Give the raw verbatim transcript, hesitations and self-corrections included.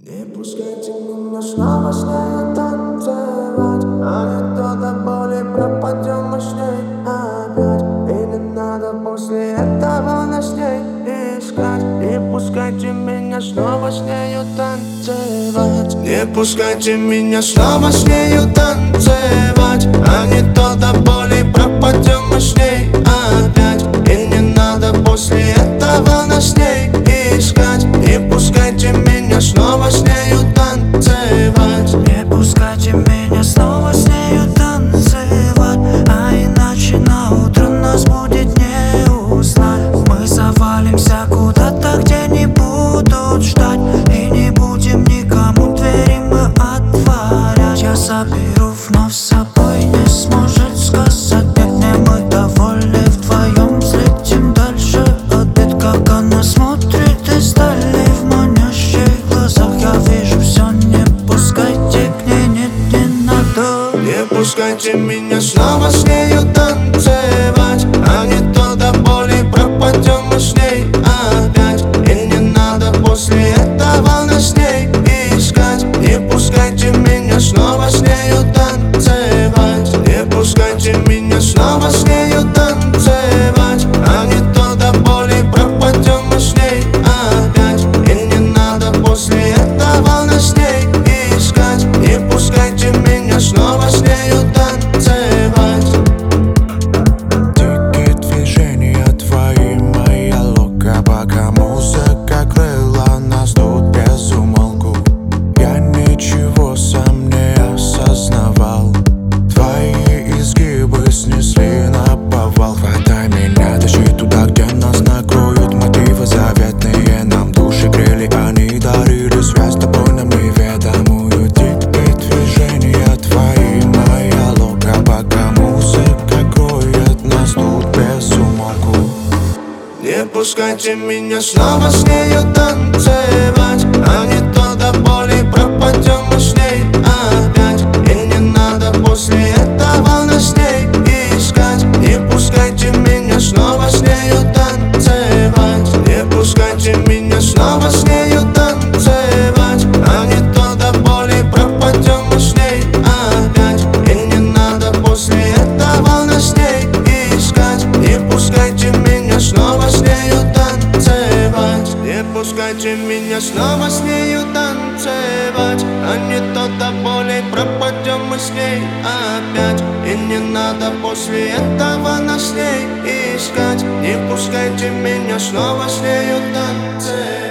Не пускайте меня снова с нею танцевать, а не то до боли пропадем мы с ней опять. И не надо после этого нас с ней искать. Не пускайте меня снова с нею танцевать. Не пускайте меня снова с нею танцевать, а не то до боли пропадем мы с ней опять. И не надо после этого нас с ней искать. Не пускайте меня снова с нею танцевать. Не пускайте меня снова с нею танцевать, а иначе на утро нас будет не узнать. Мы завалимся куда-то, где не будут ждать, и не будем никому двери мы отворять. Я заберу вновь с собой, не сможет сказать нет, не мы довольны вдвоем. Взлетим дальше от бед, как она смотрит издали в манящих глазах. Я вижу все, не пускайте к ней, нет, не надо. Не пускайте меня снова с нею танцевать, а не то до боли пропадем мы с ней опять. И не надо после этого нас с ней искать. Не пускайте меня снова с нею танцевать. Не пускайте меня снова с нею танцевать, а не то до боли пропадем мы с ней опять. И не надо после этого нас с ней искать. Не пускайте меня снова с нею танцевать. Дикие движения твои, моя лока, пока музыка крыла нас тут без умолку. Я ничего сам не осознавал, твои изгибы снесли на повал. Хватай меня, тащи туда, где нас накроют мотивы заветные. Нам души грели, они дарили связь с тобой нам неведомую. Дикие движения твои, моя лока, пока музыка кроет нас тут без умолку. Не пускайте меня снова с нею танцевать, а не то до боли пропадем мы с ней опять. И не надо после этого нас с ней искать. Не пускайте меня снова с нею танцевать. Не пускайте меня снова с нею танцевать, а не то до боли пропадем мы с ней опять. И не надо после этого нас с ней искать. Не пускайте меня снова с нею танцевать. Не пускайте меня снова с нею танцевать, а не то до боли пропадем мы с ней опять. И не надо после этого нас с ней искать. Не пускайте меня снова с нею танцевать.